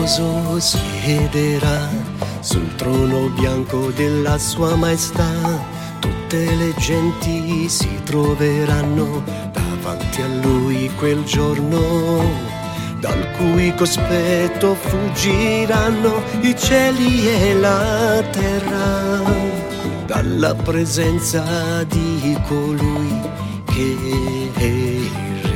sposo siederà sul trono bianco della sua maestà. Tutte le genti si troveranno davanti a lui quel giorno, dal cui cospetto fuggiranno i cieli e la terra, dalla presenza di colui che